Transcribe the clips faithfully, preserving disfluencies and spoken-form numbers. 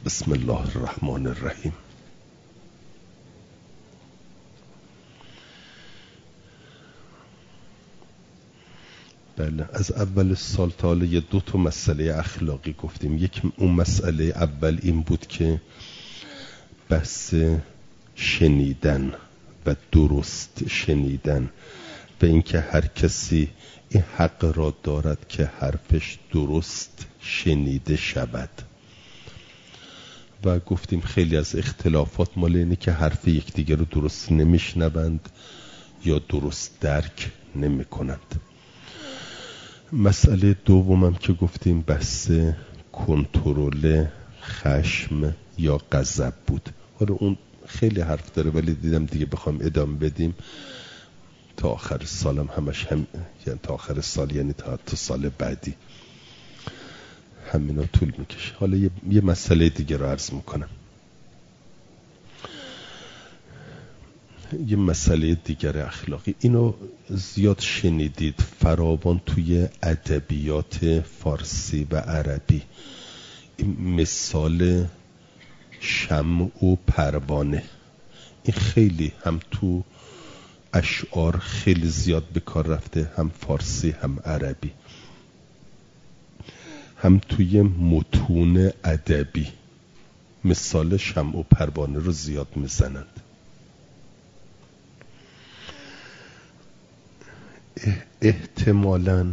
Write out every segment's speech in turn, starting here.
بسم الله الرحمن الرحیم. بله، از اول سال تا حالا یه دو تا مسئله اخلاقی گفتیم. یک اون مسئله اول این بود که بحث شنیدن و درست شنیدن و اینکه هر کسی این حق را دارد که حرفش درست شنیده شود. و گفتیم خیلی از اختلافات مال اینه که حرف یکدیگر رو درست نمیشنوند یا درست درک نمی کنند. مسئله دومم که گفتیم بحث کنترل خشم یا غضب بود. حالا اون خیلی حرف داره ولی دیدم دیگه بخوام ادامه بدیم تا آخر سالم همش هم، یعنی تا آخر سال یعنی تا تا سال بعدی همینا طول میکشه. حالا یه, یه مسئله دیگه رو عرض میکنم. یه مسئله دیگر اخلاقی، اینو زیاد شنیدید فراوان توی ادبیات فارسی و عربی. این مثال شمع و پروانه، این خیلی هم تو اشعار خیلی زیاد به کار رفته، هم فارسی هم عربی، هم توی متون ادبی مثال شمع و پروانه رو زیاد میزنند. احتمالاً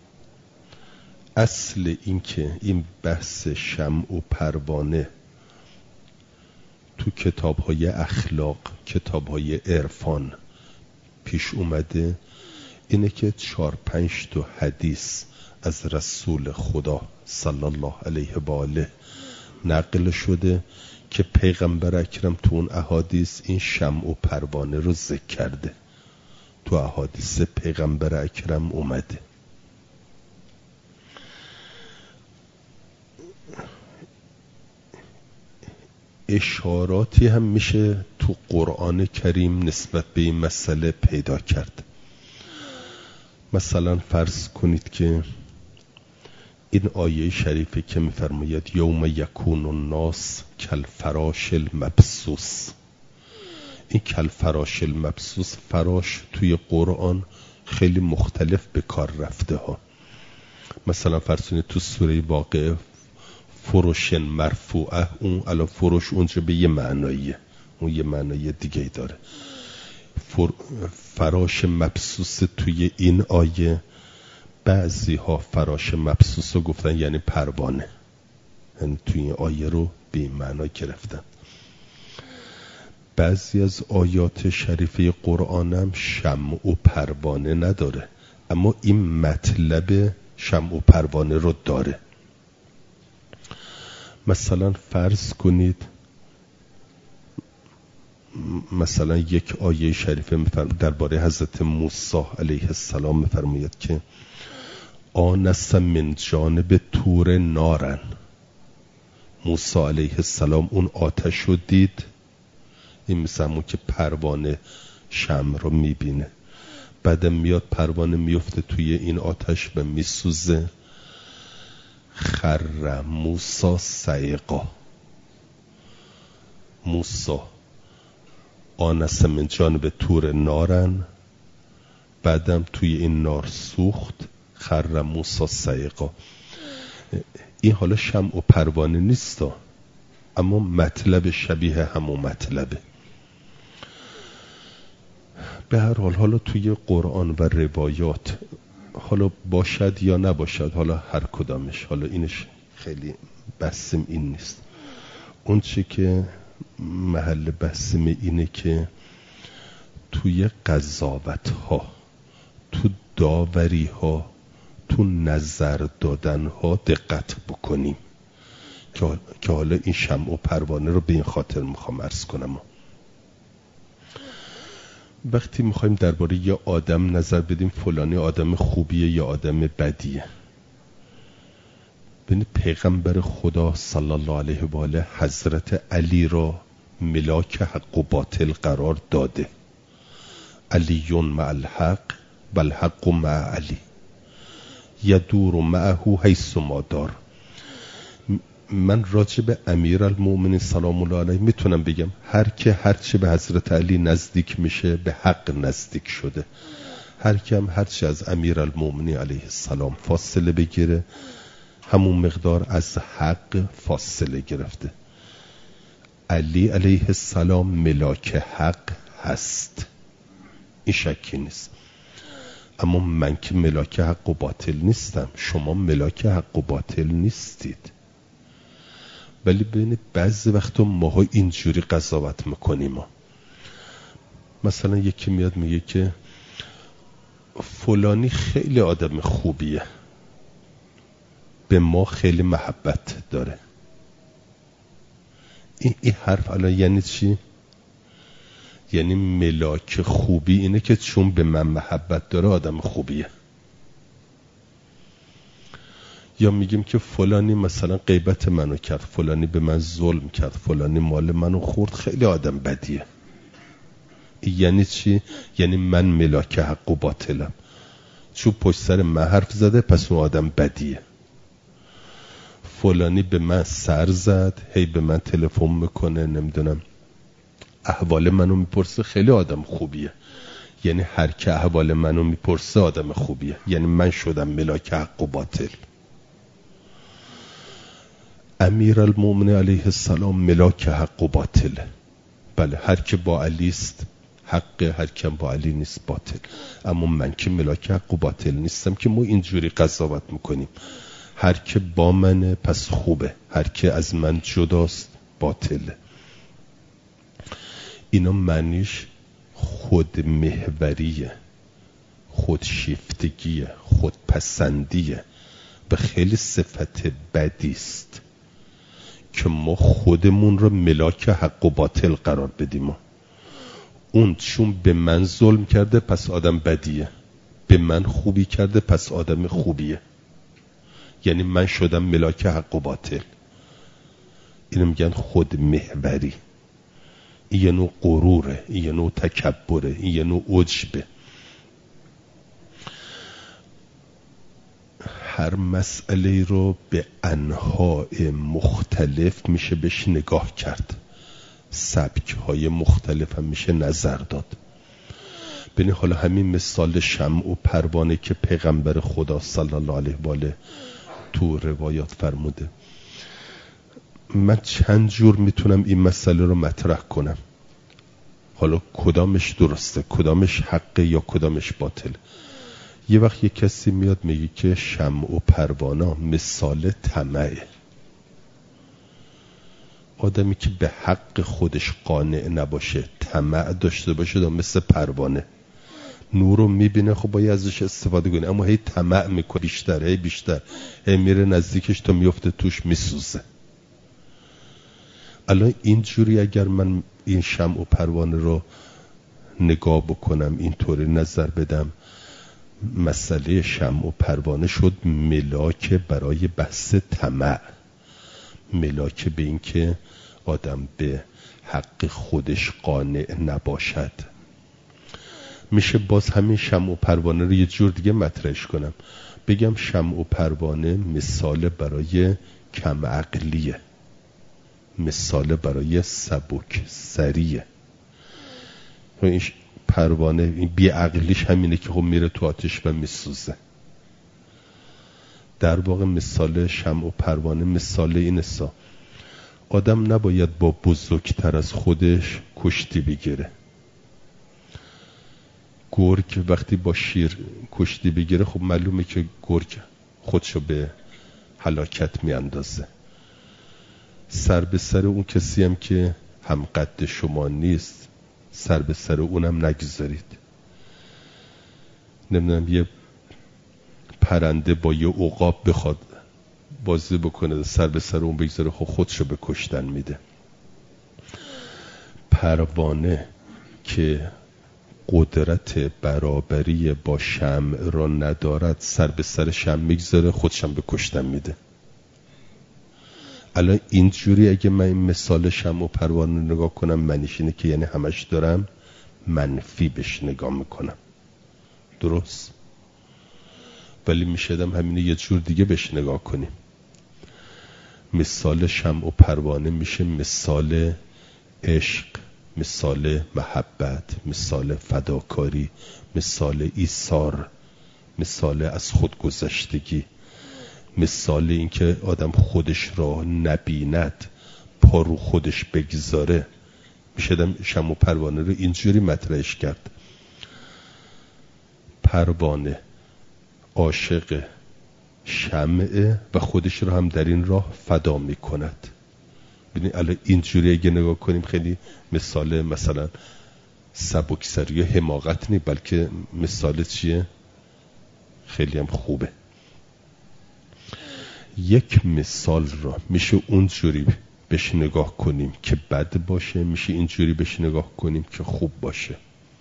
اصل این که این بحث شمع و پروانه تو کتاب‌های اخلاق، کتاب‌های عرفان پیش اومده اینه که چهار پنج تا حدیث از رسول خدا صلی الله علیه و آله نقل شده که پیغمبر اکرم تو اون احادیث این شمع و پروانه رو ذکر کرده. تو احادیث پیغمبر اکرم اومده. اشاراتی هم میشه تو قرآن کریم نسبت به این مسئله پیدا کرد. مثلا فرض کنید که این آیه شریفه که میفرماید یوم یکون الناس کالفراش المبثوث. این کالفراش المبثوث، فراش توی قرآن خیلی مختلف به کار رفته ها. مثلا فرض کنید تو سوره واقعه فروش مرفوعه، اون الان فروش اونجا به یه معناییه، اون یه معنای دیگه ای داره. فر... فراش مبثوث توی این آیه بعضی ها فراش مبثوث رو گفتن یعنی پروانه، یعنی توی این آیه رو به این معنا گرفتن. بعضی از آیات شریفه قرآن هم شمع و پروانه نداره اما این مطلب شمع و پروانه رو داره. مثلا فرض کنید مثلا یک آیه شریفه درباره حضرت موسی علیه السلام میفرماید که آنس من جانب طور نارن. موسی علیه السلام اون آتش رو دید، این مثل همون که پروانه شمع رو میبینه، بعدم میاد پروانه میفته توی این آتش و میسوزه. خر موسی صعقا، موسی آنس من جانب طور نارن، بعدم توی این نار سوخت. خر موسی صعقا. این حالا شمع و پروانه نیست اما مطلب شبیه همون مطلبه. به هر حال حالا توی قرآن و روایات حالا باشد یا نباشد، حالا هر کدامش، حالا اینش خیلی بحثم این نیست. اون چی که محل بحثم اینه که توی قضاوت ها، تو داوری ها، تو نظر دادن ها دقت بکنیم که حالا این شمع و پروانه رو به این خاطر میخوام عرض کنم. وقتی میخوایم درباره یه آدم نظر بدیم فلانی آدم خوبیه یا آدم بدیه، ببینید پیغمبر خدا صلی الله علیه و آله حضرت علی را ملاک حق و باطل قرار داده. علیون مع الحق و الحق مع علی یدور معه حیث ما دار. من راجع به امیرالمومنین سلام الله علیه میتونم بگم هر که هر چه به حضرت علی نزدیک میشه به حق نزدیک شده، هر کی هم هر چه از امیرالمومنین علیه السلام فاصله بگیره همون مقدار از حق فاصله گرفته. علی علیه السلام ملاک حق هست، این شکی نیست، اما من که ملاک حق و باطل نیستم، شما ملاک حق و باطل نیستید. ولی ببینید بعضی وقتا ماها اینجوری قضاوت میکنیم. ما مثلا یکی میاد میگه که فلانی خیلی آدم خوبیه، به ما خیلی محبت داره. این, این حرف الان یعنی چی؟ یعنی ملاک خوبی اینه که چون به من محبت داره آدم خوبیه. یا میگیم که فلانی مثلا غیبت منو کرد، فلانی به من ظلم کرد، فلانی مال منو خورد، خیلی آدم بدیه. یعنی چی؟ یعنی من ملاک حق و باطلم، چون پشت سر من حرف زده پس اون آدم بدیه. فلانی به من سر زد، هی به من تلفن میکنه، نمیدونم احوال منو میپرسه، خیلی آدم خوبیه. یعنی هر که احوال منو میپرسه آدم خوبیه، یعنی من شدم ملاک حق و باطل. امیرالمومنین علیه السلام ملاک حق و باطله. بله هر که با علی است حق، هر که با علی نیست باطل. اما من که ملاک حق و باطل نیستم که ما اینجوری قضاوت میکنیم هر که با منه پس خوبه، هر که از من جداست باطله. اینا معنیش خود محوریه، خودشیفتگیه، خودپسندیه، به خیلی صفت بدیست که ما خودمون رو ملاک حق و باطل قرار بدیم. اون چون به من ظلم کرده پس آدم بدیه، به من خوبی کرده پس آدم خوبیه، یعنی من شدم ملاک حق و باطل. اینو میگن خود محوری. این یه نوع غروره، این یه نوع تکبره، این یه نوع عجبه. هر مسئله رو به انواع مختلف میشه بهش نگاه کرد، سبک های مختلف هم میشه نظر داد. ببین حالا همین مثال شمع و پروانه که پیغمبر خدا صلی الله علیه و آله تو روایات فرموده، من چند جور میتونم این مسئله رو مطرح کنم، حالا کدامش درسته، کدامش حقه یا کدامش باطل. یه وقت یه کسی میاد میگه که شمع و پروانه مثال طمعه. آدمی که به حق خودش قانع نباشه، طمع داشته باشه، دا مثل پروانه نور رو میبینه، خب باید ازش استفاده کنه، اما هی طمع میکنه بیشتر، هی بیشتر، هی میره نزدیکش تا میفته توش میسوزه. الان اینجوری اگر من این شمع و پروانه رو نگاه بکنم، اینطوری نظر بدم، مسئله شمع و پروانه شد ملاک برای بحث طمع، ملاک به این که آدم به حق خودش قانع نباشد. میشه باز همین شمع و پروانه رو یه جور دیگه مطرحش کنم، بگم شمع و پروانه مثال برای کم عقلیه، مثال برای سبک سریه. این پروانه این بی عقلیش همینه که خب میره تو آتش و میسوزه. در واقع مثال شمع و پروانه مثال این است، آدم نباید با بزرگتر از خودش کشتی بگیره. گرگ وقتی با شیر کشتی بگیره خب معلومه که گرگ خودشو به هلاکت میاندازه. سر به سر اون کسی هم که هم قد شما نیست سر به سر اونم نگذارید. نمیدونم یه پرنده با یه عقاب بخواد بازی بکنه سر به سر اون بگذاره خب خودشو به کشتن میده. پروانه که قدرت برابری با شمع را ندارد سر به سر شمع میگذاره خودشم به کشتن میده. الان اینجوری اگه من این مثال شمع و پروانه نگاه کنم معنیش اینه که یعنی همش دارم منفی بهش نگاه میکنم، درست؟ ولی میشدم همینه یه جور دیگه بهش نگاه کنیم. مثال شمع و پروانه میشه مثال عشق، مثال محبت، مثال فداکاری، مثال ایثار، مثال از خودگذشتگی، مثال این که آدم خودش را نبیند، پا رو خودش بگذاره. میشه شمع و پروانه رو اینجوری مطرحش کرد. پروانه عاشق شمعه و خودش رو هم در این راه فدا میکند. ببینید الان اینجوری اگه نگاه کنیم خیلی مثال مثلا سبکسری و حماقت نی، بلکه مثال چیه؟ خیلی هم خوبه. یک مثال را میشه اونجوری بهش نگاه کنیم که بد باشه، میشه اینجوری بهش نگاه کنیم که خوب باشه.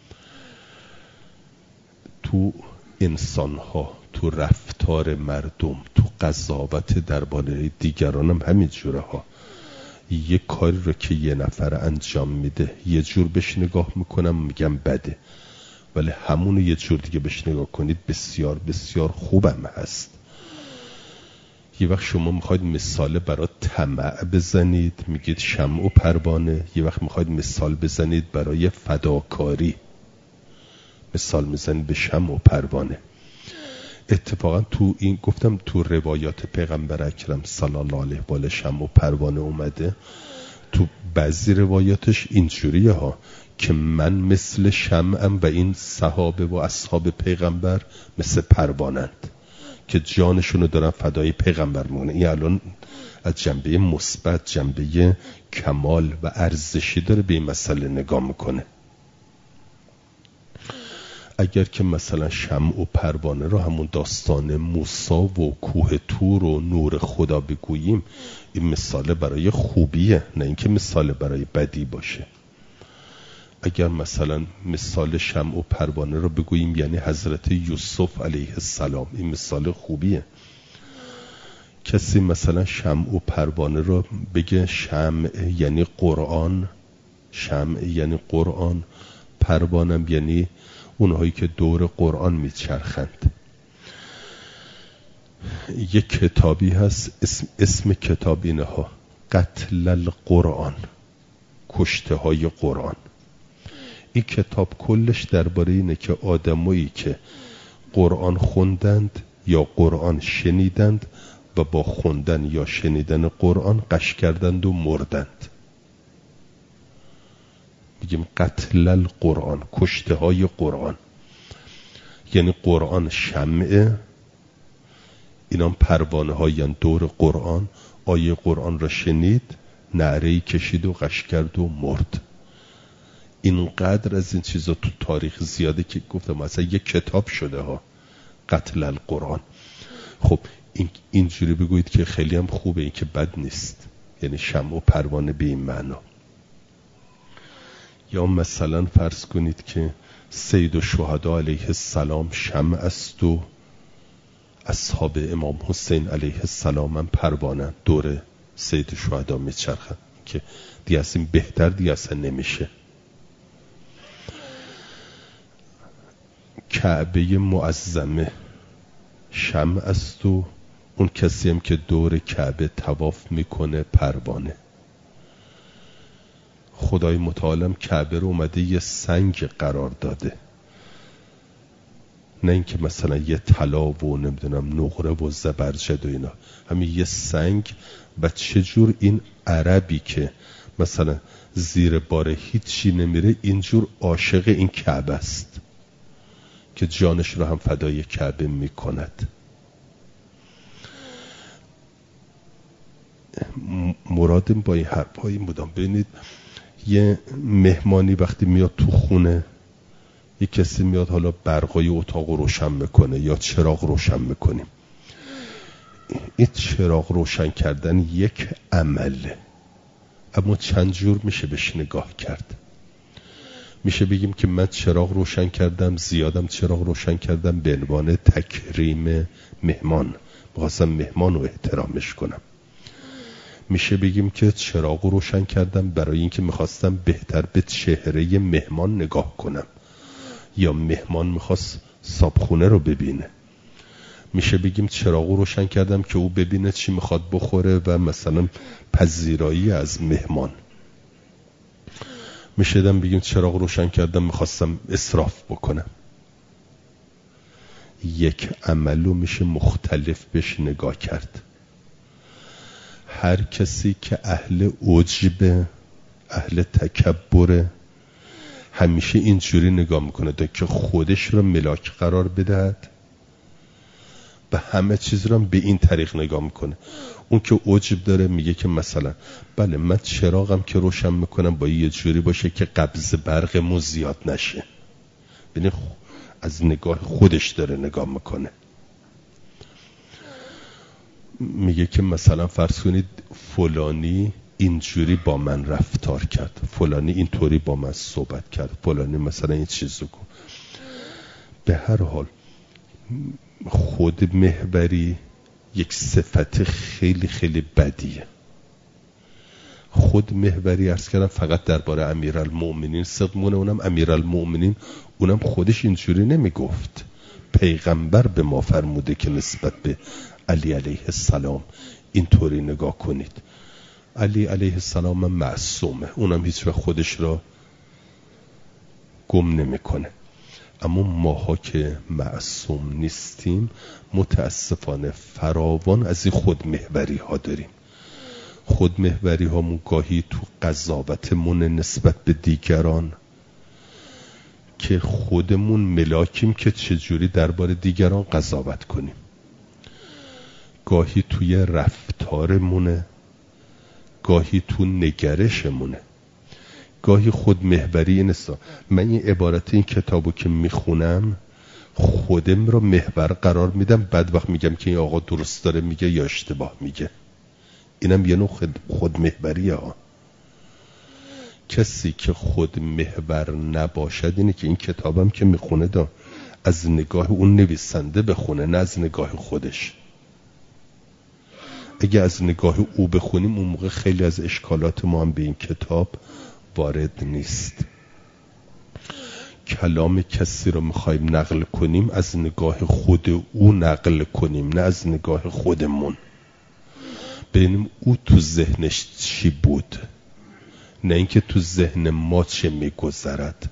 تو انسان‌ها، تو رفتار مردم، تو قضاوت درباره دیگران هم همین جوره ها. یه کاری رو که یه نفر انجام میده یه جور بهش نگاه میکنم میگم بده، ولی همونو یه جور دیگه بهش نگاه کنید بسیار بسیار خوبم هست. یه وقت شما میخواید مثال برای طمع بزنید میگید شمع و پروانه، یه وقت میخواید مثال بزنید برای فداکاری مثال میزنید به شمع و پروانه. اتفاقا تو این گفتم تو روایات پیغمبر اکرم صلی الله علیه و آله شمع و پروانه اومده. تو بعضی روایاتش اینجوریه ها که من مثل شمعم و این صحابه و اصحاب پیغمبر مثل پروانند که جانشونو دارن فدای پیغمبر مونه. این الان از جنبه مثبت، جنبه کمال و ارزشی داره به این مسئله نگاه میکنه. اگر که مثلا شمع و پروانه رو همون داستان موسی و کوه طور و نور خدا بگوییم، این مثال برای خوبیه، نه اینکه مثال برای بدی باشه. اگر مثلا مثال شمع و پروانه رو بگوییم یعنی حضرت یوسف علیه السلام، این مثال خوبیه. کسی مثلا شمع و پروانه رو بگه شمع یعنی قرآن، شمع یعنی قرآن، پروانم یعنی اونهایی که دور قرآن میچرخند. یک کتابی هست اسم, اسم کتاب اینه ها قتل القرآن، کشته های قرآن. این کتاب کلش درباره اینه که آدمایی که قرآن خوندند یا قرآن شنیدند و با خوندن یا شنیدن قرآن غش کردند و مردند. میگیم قتل القرآن، کشته های قرآن. یعنی قرآن شمعه، اینا پروانه هاین دور قرآن. آیه قرآن را شنید، نعره‌ای کشید و غش کرد و مرد. اینقدر از این چیزا تو تاریخ زیاده که گفتم مثلا یک کتاب شده ها قتل القرآن. خب این اینجوری بگویید که خیلی هم خوبه، این که بد نیست، یعنی شمع و پروانه به این معنا. یا مثلا فرض کنید که سید الشهدا علیه السلام شمع است و اصحاب امام حسین علیه السلام هم پروانه دور سید الشهدا میچرخن، که دیگه از این بهتر دیگه اصلا نمیشه. کعبه معظمه شمع است و اون کسی هم که دور کعبه طواف میکنه پروانه. خدای متعالم کعبه رو اومده یه سنگ قرار داده، نه اینکه مثلا یه طلا و نمیدونم نقره و زبرجد و اینا، همین یه سنگ. و چجور این عربی که مثلا زیر بار هیچی نمیره اینجور عاشق این کعبه است که جانش رو هم فدای کعبه میکند. مرادم با این حرفایی بودم. ببینید یه مهمانی وقتی میاد تو خونه، یه کسی میاد حالا برقای اتاق رو روشن میکنه یا چراغ روشن میکنیم. این چراغ روشن کردن یک عمله، اما چند جور میشه بهش نگاه کرد. میشه بگیم که من چراغ روشن کردم، زیادم چراغ روشن کردم به عنوان تکریم مهمان، میخواستم مهمان رو احترامش کنم. میشه بگیم که چراغ روشن کردم برای اینکه میخواستم بهتر به چهره مهمان نگاه کنم، یا مهمان میخواست صابخونه رو ببینه. میشه بگیم چراغو روشن کردم که او ببینه چی میخواد بخوره و مثلا پذیرایی از مهمان. میشه دم بگیم چراغ روشن کردم میخواستم اسراف بکنم. یک عملو میشه مختلف بهش نگاه کرد. هر کسی که اهل عجب، اهل تکبر، همیشه اینجوری نگاه میکنه تا که خودش رو ملاک قرار بدهد و همه چیز رو به این طریق نگاه میکنه. اون که عجب داره میگه که مثلا بله من چراغم که روشن میکنم با یه جوری باشه که قبض برقمون زیاد نشه. ببین از نگاه خودش داره نگاه میکنه. میگه که مثلا فرض کنید فلانی اینجوری با من رفتار کرد، فلانی اینطوری با من صحبت کرد، فلانی مثلا این چیزو گفت. به هر حال خود محوری یک صفت خیلی خیلی بدیه. خود محوری عرض کردم فقط درباره امیرالمؤمنین صدمونه، اونم امیرالمؤمنین اونم خودش اینجوری نمیگفت. پیغمبر به ما فرموده که نسبت به علی علیه السلام اینطوری نگاه کنید. علی علیه السلام معصومه، اونم هیچ وقت خودش را گم نمیکنه. اما ماها که معصوم نیستیم متاسفانه فراوان از این خود محوری ها داریم. خود محوری ها گاهی تو قضاوتمون نسبت به دیگران که خودمون ملاکیم که چجوری درباره دیگران قضاوت کنیم، گاهی توی رفتارمونه، گاهی تو نگرشمونه، گاهی خود محوری نیست. من این عبارت این کتابو که میخونم خودم رو محور قرار میدم، بعد وقت میگم که این آقا درست داره میگه یا اشتباه میگه. اینم یه نوع خود محوریه ها. کسی که خود محور نباشد اینه که این کتابم که میخونه دا از نگاه اون نویسنده بخونه، نه از نگاه خودش. اگه از نگاه او بخونیم اون موقع خیلی از اشکالات ما هم به این کتاب وارد نیست. کلام کسی رو میخوایم نقل کنیم از نگاه خود او نقل کنیم، نه از نگاه خودمون. ببینیم او تو ذهنش چی بود، نه اینکه تو ذهن ما چه میگذرد.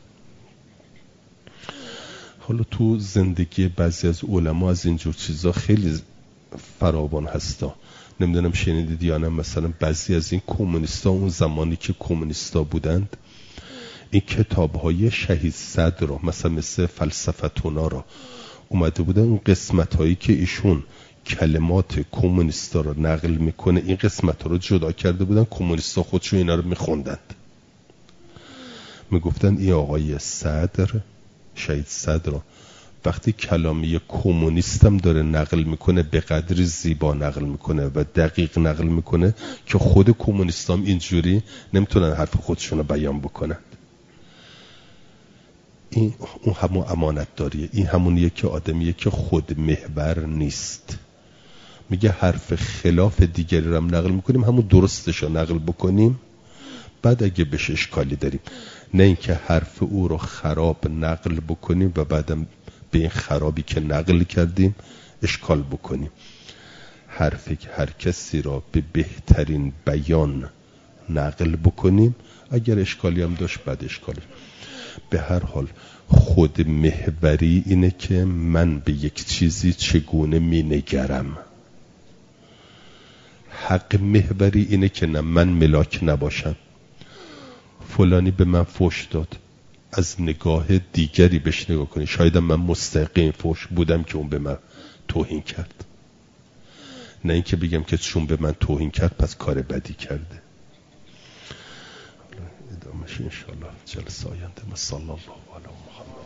حالا تو زندگی بعضی از علما از اینجور چیزا خیلی فراوان هستا. نمیدونم شنیدید یا نه، مثلا بعضی از این کمونیستا اون زمانی که کمونیستا بودند این کتاب‌های شهید صدر رو مثلا مثل فلسفتونا رو اومده بودن، اون قسمت‌هایی که ایشون کلمات کمونیستا رو نقل میکنه این قسمت‌ها رو جدا کرده بودن، کمونیستا خودشون اینا رو میخوندند. میگفتن این آقای صدر، شهید صدر رو وقتی کلامی کمونیستم داره نقل میکنه به قدری زیبا نقل میکنه و دقیق نقل میکنه که خود کمونیستام اینجوری نمیتونن حرف خودشون رو بیان بکنن. این اون همون امانت داریه. این همونیه که آدمیه که خود محور نیست. میگه حرف خلاف دیگری رو هم نقل میکنیم، همون درستش رو نقل بکنیم، بعد اگه بهش اشکالی داریم، نه اینکه حرف او رو خراب نقل بکنیم و بعدم به این خرابی که نقل کردیم اشکال بکنیم. حرفی که هر کسی را به بهترین بیان نقل بکنیم، اگر اشکالی هم داشت بعد اشکالی. به هر حال خود محوری اینه که من به یک چیزی چگونه می نگرم. حق محوری اینه که نه من ملاک نباشم. فلانی به من فحش داد، از نگاه دیگری بهش نگاه کنی، شاید من مستحق این فحش بودم که اون به من توهین کرد، نه اینکه بگم که چون به من توهین کرد پس کار بدی کرده. ادامهش انشاءالله جلسه آینده. صلی الله علی محمد.